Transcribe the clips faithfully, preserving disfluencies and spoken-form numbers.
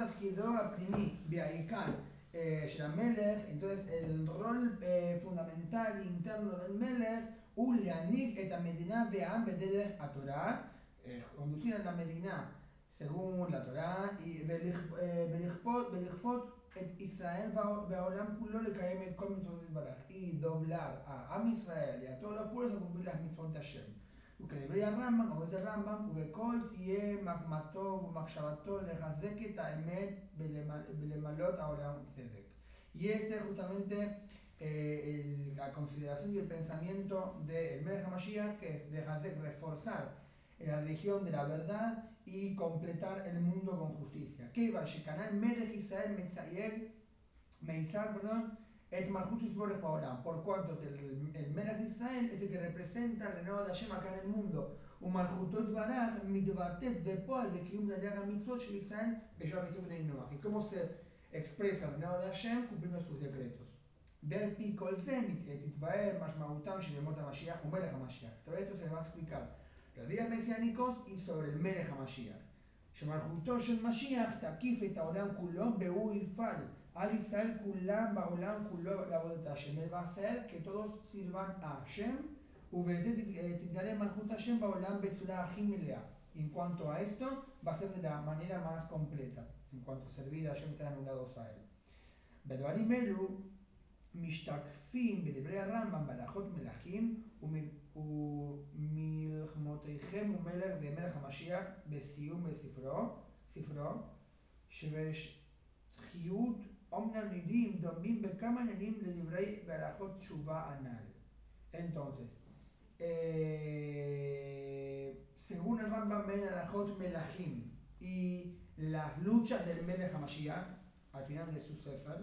תפקידו הפנימי בעיקר של המלך, entonces el rol eh, fundamental interno del melech הוא להנהיג את המדינה והעם בדרך התורה, conducir a la Medina según la Torah, ולכפות את ישראל והעולם כולו לקיים את כל מצוות יתברך, y doblar a Am Israel y a todos los pueblos a cumplir las mitzvot de Hashem. וכדברי הרמב"ם, כמו זה רמב"ם, ובכל תהיה מגמתו ומחשבתו לחזק את האמת ולמלות העולם צדק. Y este justamente eh, el, la consideración y el pensamiento del Melech HaMashiach, que es de reforzar la religión de la verdad y completar el mundo con justicia. Que va a canal Melech Israel Meitzar, perdón, et Malchut Yisborech Baolam, por cuanto que el, el Melech de Israel es el que representa el reinado de Hashem acá en el mundo. ומלכותו יתברך מתבטאת בפועל בקיום תרי"ג המצוות של ישראל בשבע מצוות בני נוח. Y cómo se expresa el reinado de Hashem cumpliendo sus decretos. ועל פי כל זה תתבהר משמעותם של ימות המשיח ומלך המשיח. Todo esto se va a explicar los días mesiánicos y sobre el מלך המשיח. שמלכותו של משיח תקיף את העולם כולו והוא יפעל על ישראל כולם בעולם כולו לעבוד את השם. Él va a hacer que todos sirvan a Hashem ובזה תתגלה מלכות השם בעולם בצורה הכי מלאה. En cuanto a esto, va a ser de la manera más completa. En cuanto a servir a Hashem están anulados a él. בדברים אלו משתקפים בדברי הרמב"ם בהלכות מלכים ומלחמותיכם ומלך ומלך המשיח בסיום בספרו, ספרו, שבשטחיות אומנם נראים דומים בכמה עניינים לדברי בהלכות תשובה הנ"ל. Entonces, eh, según el Rambam ven alajot melachim y las luchas del Melech HaMashiach al final de su sefer,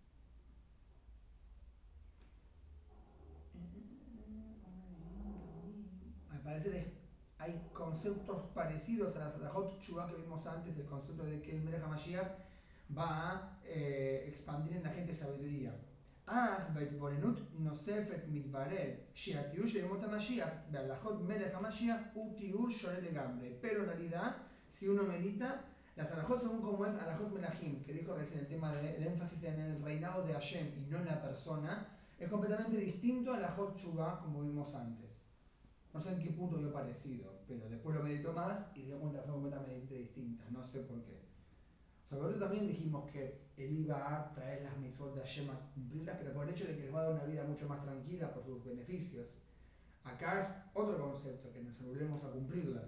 al parecer hay conceptos parecidos a las alajot tshuva que vimos antes, el concepto de que el Melech HaMashiach va a eh, expandir en la gente sabiduría. אך בהתבוננות נוספת מתברר שהתיאור של ימות המשיח בהלכות מלך המשיח הוא תיאור שונה לגמרי. Pero en realidad, si uno medita, las alajot según como es alajot melachim, que dijo recién el tema del énfasis en el reinado de Hashem y no en la persona, es completamente distinto a alajot tshuva como vimos antes. No sé en qué punto vio parecido, pero después lo meditó más y se dio cuenta que son completamente distintas. No sé por qué. Sobre eso también dijimos que él iba a traer las mitzvot de Hashem a cumplirlas, pero por el hecho de que les va a dar una vida mucho más tranquila por sus beneficios. Acá es otro concepto, que nos anulemos a cumplirlas.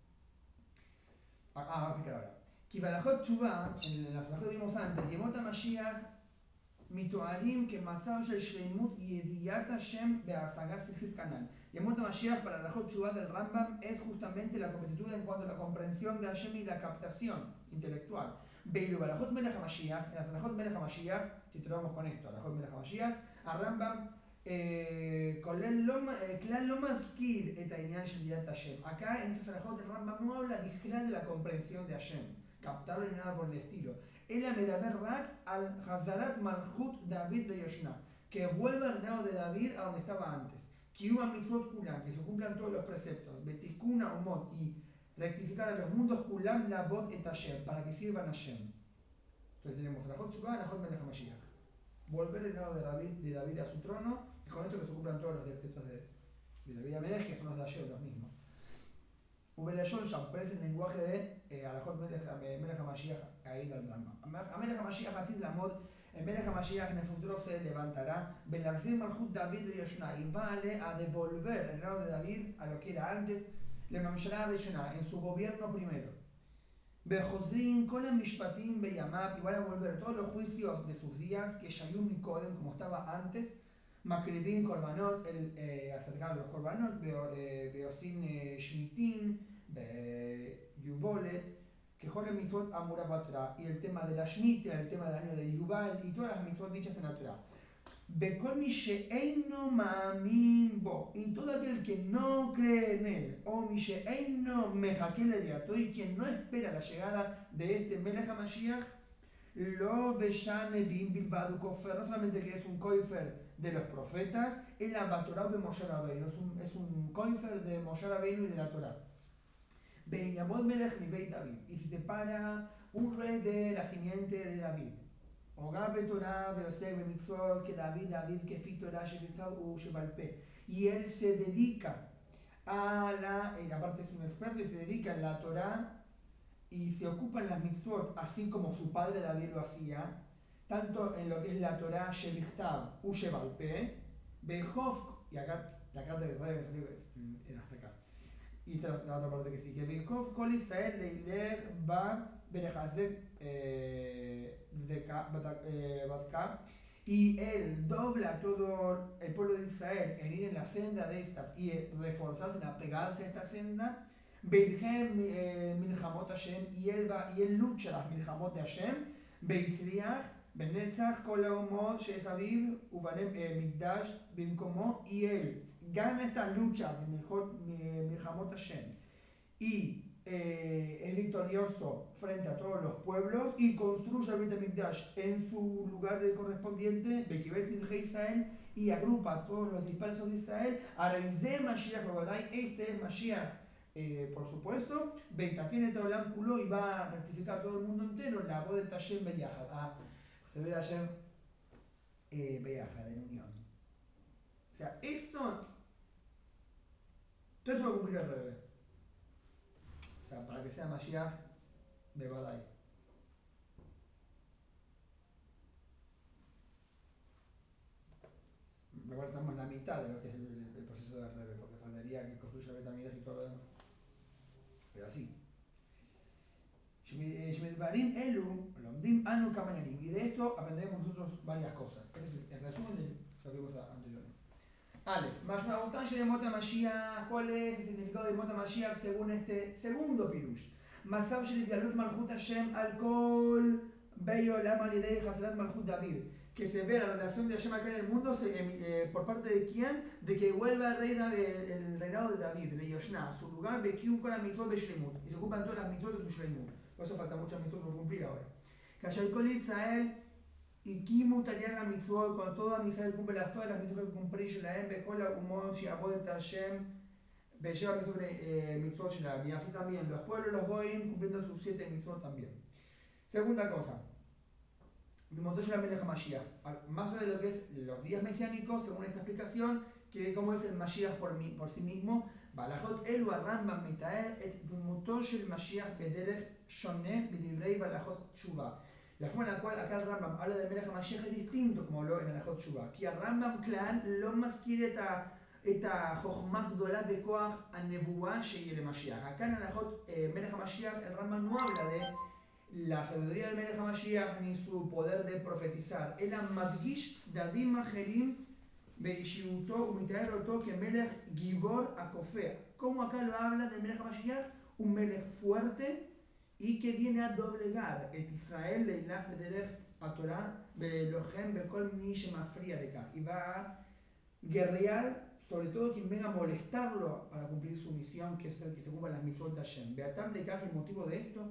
Ah, voy a explicar ahora. Kibalajot Tshuva, en las alajot que vimos antes, Yemot HaMashiach מתוארים כמצב של שלמות ידיעת השם בהשגת שכלית כנ"ל. Yemot HaMashiach para la alajot Tshuva del Rambam es justamente la completitud en cuanto a la comprensión de Hashem y la captación intelectual. Beilu balajot melech HaMashiach, en las alajot melech HaMashiach, titulamos con esto, alajot melech HaMashiach, הרמב"ם כלל לא מזכיר את העניין של ידיעת השם. Acá en estas alajot el Rambam no habla בכלל de la comprensión de Hashem, captarlo ni nada por el estilo. אלא מדבר רק על חזרת מלכות דוד ליושנה, que vuelva el reinado de David a donde estaba antes. קיום המצוות כולם, que se cumplan todos los preceptos, ותיקון האומות y rectificar a los mundos kulam lavot et Hashem, para que sirvan a Hashem. Entonces tenemos alajot Tshuva, alajot melech HaMashiach. Volver el reinado de David, de David a su trono, y con esto que se cumplan todos los decretos de, de David Amelech, que son los de Hashem, los mismos. Ubelashon Sham, ¿cuál es el lenguaje de eh, alajot melech HaMashiach caído al Rambam? Amelech HaMashiach Atid Lamod, el Melech HaMashiach en el futuro se levantará, Belachzir Malchut David Riyashna, y vale a devolver el reinado de David a lo que era antes, le Mamshalah Rishona, en su gobierno primero. Bejozrin con el Mishpatim Beyamab, y van a volver todos los juicios de sus días, que Shayum y Kodem, como estaba antes, Makrivin Korbanot, el eh, acercar los Korbanot, Beosin Shmitin, Yubolet, que Jole Mitzvot Amurabatra, y el tema de la Shemitah, el tema del año de Yubal, y todas las mitzvot dichas en la Torah. Bekol mi she'eino ma'amin bo, y todo aquel que no cree en él, o mi she'eino mejakel eliato, y quien no espera la llegada de este Melech HaMashiach, lo veshane bin bilbadu kofer, no solamente que es un koifer de los profetas, el abatorau de Moshe Rabbeinu, es un, es un koifer de Moshe Rabbeinu y de la Torah. Benyamot Melech mi Beit David. Y si se para un rey de la simiente de David. O Gabe Torah Beosek Bemitzvot que David, David, que fi Torah Shevichtav u Shebalpe. Y él se dedica a la, eh, aparte es un experto y se dedica a la Torah y se ocupa en las mitzvot, así como su padre David lo hacía, tanto en lo que es la Torah Shevichtav u Shebalpe, Behof, y acá la carta de Rebe era hasta acá. Y esta es la otra parte que sí, que Behof Kol Israel Leilech Ba Berechazek Badka, y él dobla todo el pueblo de Israel en ir en la senda de estas y reforzarse, en apegarse a esta senda. Beilhem Milhamot Hashem, y él va y él lucha las Milhamot de Hashem. Beitzriach, Benetzach, Kol Haumot, Shees Aviv, Uvanem Mikdash, Bimkomo, y él gana estas luchas de Milhamot Hashem y eh, es victorioso frente a todos los pueblos y construye el Beit HaMikdash en su lugar correspondiente, Bekibet Nidje Israel, y agrupa a todos los dispersos de Israel. Areizé Mashiach Babadai, este es Mashiach, eh, por supuesto, Beitaken et Olam Kulo, y va a rectificar todo el mundo entero, la voz de Tashem Beyahad, a se ve ayer eh, Beyahad, en unión. O sea, esto, todo esto va a cumplir al revés. O sea, para que sea Mashiach Bebadai. Me parece que estamos en la mitad de lo que es el, el, el proceso del revés, porque faltaría que construya el Betamigdash y todo lo demás. Pero así. Shmedvarim Elu, Lomdim Anu Kamayanim. Y de esto aprendemos nosotros varias cosas. Este es el, el resumen de lo que vimos anteriormente. Aleph, Mashmautan de Mota Mashiach. ¿Cuál es el significado de Mota Mashiach según este segundo pirush? Matzav Shel Galut Malchut Hashem al Kol Beyo Lama Lidei Hasarat Malchut David. Que se ve la relación de Hashem acá en el mundo se, eh, por parte de quién? De que vuelva el, rey David, el, el reinado de David, de Yoshna, a su lugar, Bekium con la mitzvot Beshlemut. Y se ocupan todas las mitzvot de su Shlemut. Por eso falta muchas mitzvot por cumplir ahora. Kashal Kol Israel. Y Kimu Tariaga Mitzvot, con toda Israel cumple las, todas las mitzvot que cumplí, Shelaem, Bekola, Umon, Shiabod, Tashem, Besheva Mitzvot, Shelaem. Y así también los pueblos, los Goim, cumpliendo sus siete mitzvot también. Segunda cosa, más allá de lo que es los días mesiánicos, según esta explicación, que cómo es el Mashiach por, mí, por sí mismo, Balajot Elu Rambam Mitaer et Dmuto Shel Mashiach Bederech Shone Bedivrei Balajot Tshuva. La forma en la cual acá el Rambam habla de Melech HaMashiach es distinto como habló en Alajot Tshuva. Que el Rambam, claro, lo más quiere esta Jochma Gdola de Koach Anevuah Sheyel Mashiach. Acá en Alajot Melech HaMashiach el Rambam no habla de la sabiduría del Melech HaMashiach ni su poder de profetizar. Él Madgish Tzdadim Acherim Beishiuto Umitaer Oto que Melech Givor Akofea. Como acá lo habla del Melech HaMashiach, un Melech fuerte y que viene a doblegar et Israel leilach bederech a Torah belohem bekol mi shemafria lekach, y va a guerrear sobre todo quien venga a molestarlo para cumplir su misión, que es el que se cumpla las mitzvot de Hashem. Beatam lekach, el motivo de esto,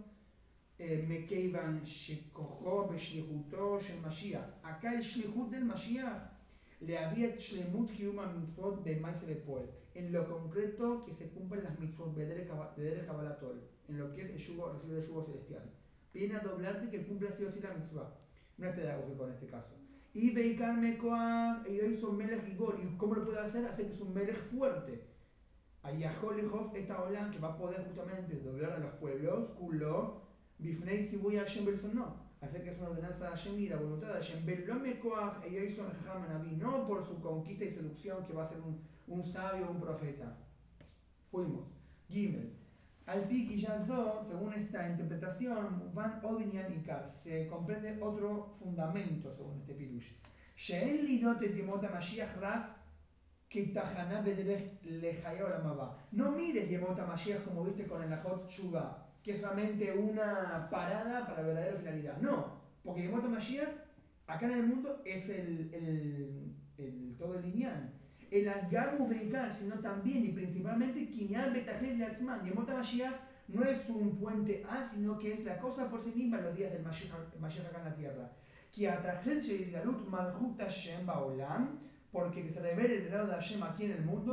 mekeivan shekocho beshlichuto shel Mashiach. Acá el shlichut del Mashiach le había shlemut hiuma mitzvot bemaise bepoel, en lo concreto que se cumplen las mitzvot bederech kabalatol, en lo que es el yugo, recibir el yugo celestial. Viene a doblarte que cumpla sí o sí la mitzvah. No es pedagógico en este caso. Y Beikar Mekoach, ellos hizo Melech Gibor. ¿Y cómo lo puede hacer? Hacer que es un Melech fuerte. Ayahol Lejov, esta ola que va a poder justamente doblar a los pueblos, Kulo, Bifnei Tzibuy Hashem Belson, no. Hacer que es una ordenanza de Hashem y la voluntad de Hashem. Bello Mekoach, ellos hizo Mejajam Naví, no por su conquista y seducción que va a ser un, un sabio o un profeta. Fuimos. Gimel. Al Piki Yazo, según esta interpretación, Van Odinian Ikar, se comprende otro fundamento según este pirush. She'en linot et yemot HaMashiach rak kitahaná bederech lejaya olamaba. No mires yemot HaMashiach como viste con el Najot Tshuva, que es solamente una parada para la verdadera finalidad. No, porque yemot HaMashiach acá en el mundo es el, el, el todo el lineal. El Adgamu Beikar, sino también y principalmente Kinyan Betachlet Latzman. Yemot HaMashiach no es un puente A, sino que es la cosa por sí misma en los días del Mashiach acá en la tierra. Ki Atachlet Sheidgalut Malchut Hashem Baolam, porque que se revele el reinado de Hashem aquí en el mundo.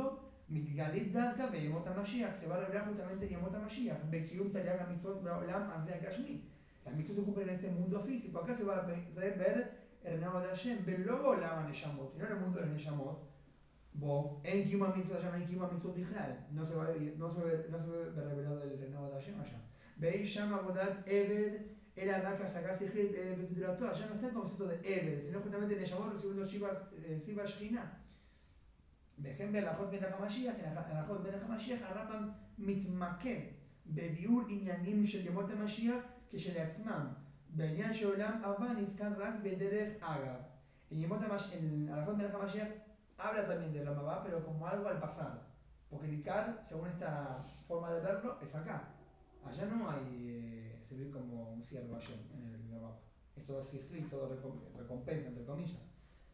מתגלית דווקא בימות המשיח, se va a revelar justamente en ימות המשיח, בקיום תרי"ג המצוות בעולם הזה הגשמי. Las mitzvot se cumplen en este mundo físico. Acá se va a ver el reinado de Hashem, ולא עולם הנשמות, y no en el mundo de las נשמות. בו, אין קיום המצוות allá, no hay קיום המצוות בכלל. No se va a ver, no se ve, no se ve revelado el reinado de Hashem allá. veis שם עבודת עבד, אלא רק השגה שכלית בגדולתו. allá no está el concepto de עבד, sino justamente נשמות recibiendo שיבה שכינה. וכן בהלכות מלך המשיח, בהלכות מלך המשיח הרמב"ם מתמקד בביאור עניינים של ימות המשיח כשלעצמם. בעניין של עולם הבא נזכר רק בדרך אגב. En ימות המשיח, en הלכות מלך המשיח habla también de Olam Abba, pero como algo al pasar. Porque el Icar, según esta forma de verlo, es acá. Allá no hay eh, servir como un siervo Hashem en el Olam Abba. Es todo sifli, todo recompensa, entre comillas.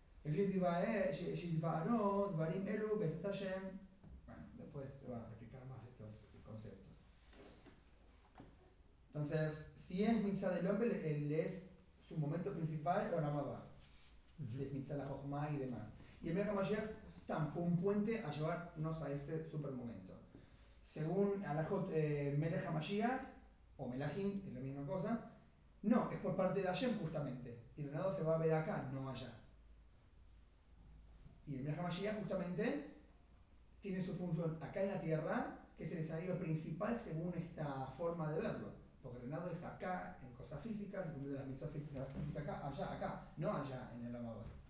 שיתבהרו דברים אלו בעזרת השם. Bueno, después se van a explicar más estos conceptos. Entonces, si es mitzvah del hombre, él es su momento principal, Olam Abba. Si es mitzvah la Jochma y demás. Y el Melech HaMashiach fue un puente a llevarnos a ese super momento. Según Alajot eh, Melech HaMashiach, o Melachim, es la misma cosa, no, es por parte de Hashem justamente. Y el reinado se va a ver acá, no allá. Y el Melech HaMashiach justamente tiene su función acá en la tierra, que es el escenario principal según esta forma de verlo. Porque el reinado es acá, en cosas físicas, y cumpliendo las mitzvot físicas acá, allá, acá, no allá en el Olam Abba.